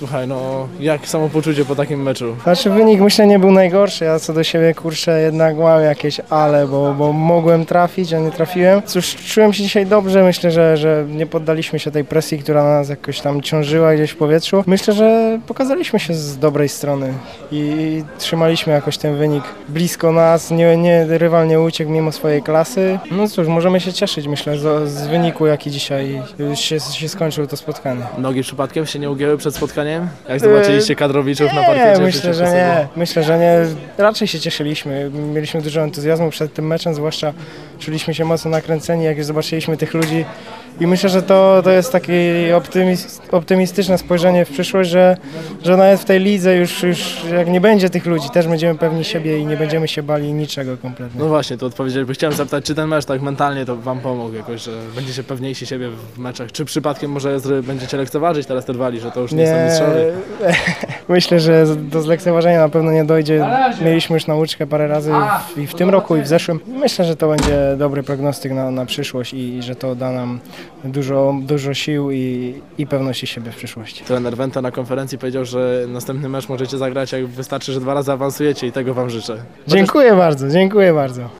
Słuchaj, no jak samopoczucie po takim meczu? Znaczy wynik myślę nie był najgorszy, ja co do siebie kurczę jednak mam jakieś ale, bo mogłem trafić, a nie trafiłem. Cóż, czułem się dzisiaj dobrze, myślę, że nie poddaliśmy się tej presji, która na nas jakoś tam ciążyła gdzieś w powietrzu. Myślę, że pokazaliśmy się z dobrej strony i trzymaliśmy jakoś ten wynik blisko nas, rywal nie uciekł mimo swojej klasy. No cóż, możemy się cieszyć myślę z wyniku, jaki dzisiaj się skończył to spotkanie. Nogi przypadkiem się nie ugięły przed spotkaniem? Jak zobaczyliście kadrowiczów na parkiecie? Myślę, że nie. Myślę, że nie. Raczej się cieszyliśmy. Mieliśmy dużo entuzjazmu przed tym meczem, zwłaszcza czuliśmy się mocno nakręceni, jak już zobaczyliśmy tych ludzi. I myślę, że to jest takie optymistyczne spojrzenie w przyszłość, że nawet w tej lidze już jak nie będzie tych ludzi, też będziemy pewni siebie i nie będziemy się bali niczego kompletnie. No właśnie, to odpowiedzieli. Chciałem zapytać, czy ten mecz tak mentalnie to wam pomógł jakoś, że będziecie pewniejsi siebie w meczach? Czy przypadkiem może będziecie lekceważyć teraz te rywali, że to już nie są mistrzowie? Myślę, że do zlekceważenia na pewno nie dojdzie. Mieliśmy już nauczkę parę razy i w tym roku i w zeszłym. Myślę, że to będzie dobry prognostyk na przyszłość i że to da nam dużo sił i pewności siebie w przyszłości. Trener Wenta na konferencji powiedział, że następny mecz możecie zagrać, jak wystarczy, że 2 razy awansujecie i tego wam życzę. Dziękuję bardzo, dziękuję bardzo.